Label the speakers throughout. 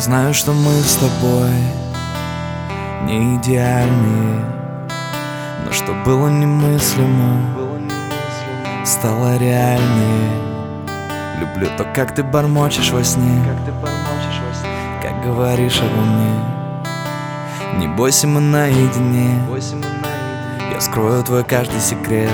Speaker 1: знаю, что мы с тобой не идеальные, но что было немыслимо, стало реальнее. Люблю то, как ты бормочешь во сне, как говоришь обо мне. Не бойся, мы наедине, я скрою твой каждый секрет.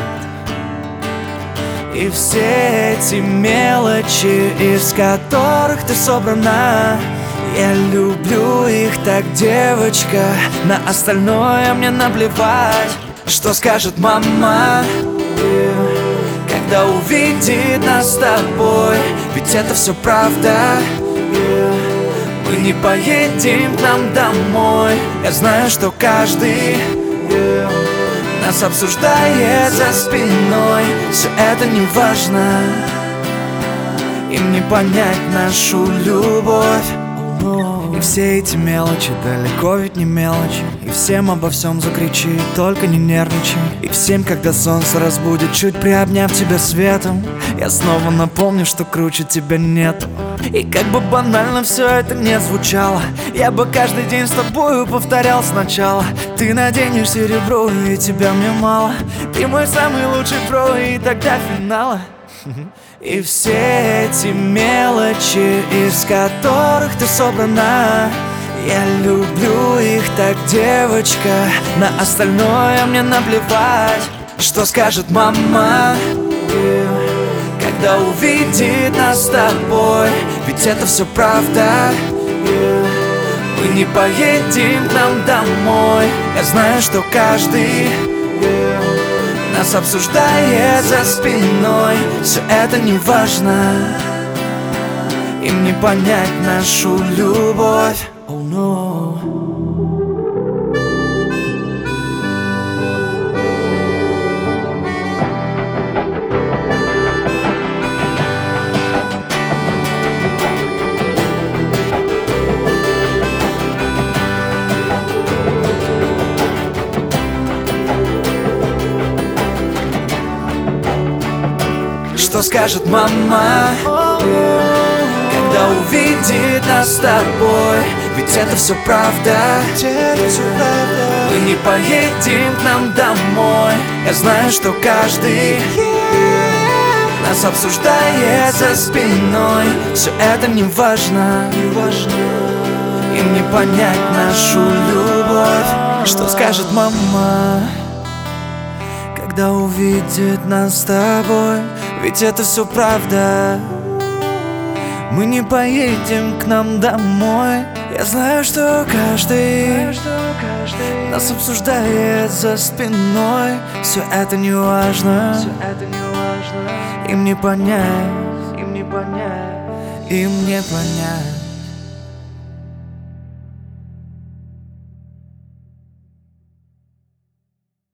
Speaker 1: И все эти мелочи, из которых ты собрана, я люблю их так, девочка. На остальное мне наплевать. Что скажет мама, когда увидит нас с тобой? Ведь это все правда. Мы не поедем к нам домой. Я знаю, что каждый нас обсуждает за спиной. Все это не важно, им не понять нашу любовь. И все эти мелочи далеко ведь не мелочи. И всем обо всем закричи, только не нервничай. И всем, когда солнце разбудит, чуть приобняв тебя светом, я снова напомню, что круче тебя нет. И как бы банально все это не звучало, я бы каждый день с тобою повторял сначала. Ты наденешь серебро, и тебя мне мало. Ты мой самый лучший про, и тогда финала. И все эти мелочи, из которых ты собрана, я люблю их так, девочка. На остальное мне наплевать. Что скажет мама, когда увидит нас с тобой? Ведь это все правда. Мы не поедем к нам домой. Я знаю, что каждый нас обсуждает за спиной. Все это не важно, им не понять нашу любовь. Oh, no. Что скажет мама, когда увидит нас с тобой? Ведь это все правда. Мы не поедем к нам домой. Я знаю, что каждый нас обсуждает за спиной. Все это не важно, им не понять нашу любовь. Что скажет мама, когда увидит нас с тобой? Ведь это все правда. Мы не поедем к нам домой. Я знаю, что каждый нас обсуждает за спиной. Все это не важно, им не понять, им не понять.